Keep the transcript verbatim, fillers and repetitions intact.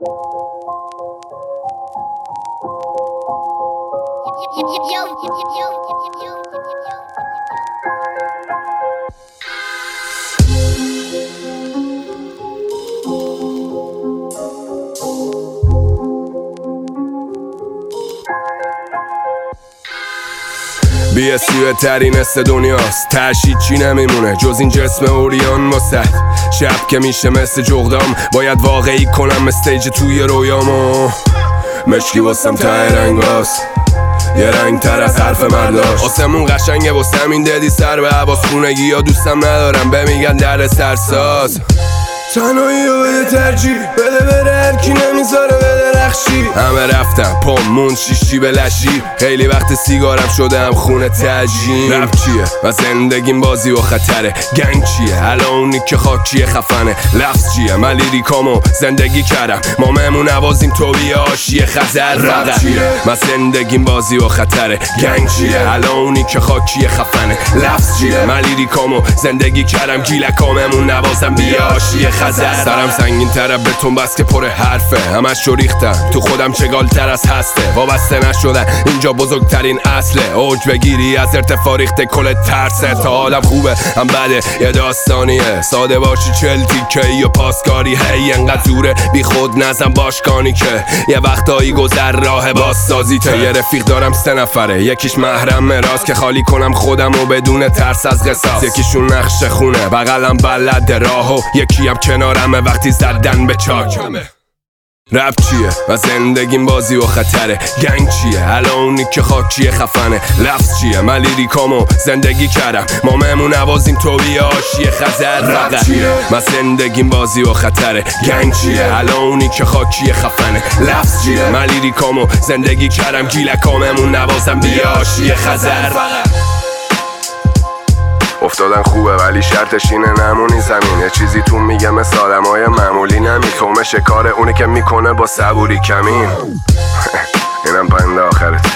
بی‌سیوه ترین است دنیاست، تشید چی نمیمونه جز این جسم اوریان واسد. شب که میشه مثل جغدام باید واقعی کنم استیج توی رویامو. مشکی واسم ته رنگاست، یه رنگ تر از حرف مرداست. آسمون قشنگه واسم این دلی سر به حواس. خونگی یا دوستم ندارم بمیگن در سرساز. تنهایی و بده ترجیح بده بره هرکی نمیذاره بده رخشی. همه رفتم پامون شیشی به لشی. خیلی وقت سیگارم شده هم خونه تجین. رپ چیه و زندگیم بازی و خطره. گنگ چیه الانی که خاکیه خفنه. لفظ چیه من لیریکامو زندگی کردم. ما مهمون نوازیم تو بیا آشیه خزر. رپ چیه من زندگیم بازی و خطره. گنگ چیه الانی که خاکیه خفنه. لفظ چیه من لیریکامو زندگی کردم. گیلکاممون نوازم بیا آشیه خزر. سرم سنگین تره بتون بس که پر حرفه. همش شو ریختم تو خودم چگال تر از هسته. وابسته نشدن اینجا بزرگترین اصله. اوج بگیری از ارتفاع ریخته کل ترسه. تا حالم خوبه هم بده یه داستانیه. ساده باشی چل تیکه‌ای و پاسکاری. هی انقدر زوره بی خود نزن باشکانی که یه وقتایی گذر راه بازسازیته. یه رفیق دارم سه نفره. یکیش محرم مراست که خالی کنم خودم و بدون ترس از قصاص. یکیشون نقش خونه بغلم بلد راهو. یکی هم کنارمه وقتی زدن به چاک. رپ چیه و زندگیم بازی و خطره. گنگ چیه الانی که خاکیه خفنه. لفظ چیه من لیریکامو زندگی کردم. ما مهمون نوازیم تو بیا آشیه خزر. رپ چیه من زندگیم بازی و خطره. گنگ چیه الانی که خاکیه خفنه. لفظ چیه من لیریکامو زندگی کردم. گیلکاممون نوازم بیا آشیه خزر. افتادن خوبه ولی شرطش اینه نمونی زمین. یه چیزی تو میگه مثل آدمای معمولی نمیخومه. شکار اونه که میکنه با صبوری کمین. اینم پنده آخرت.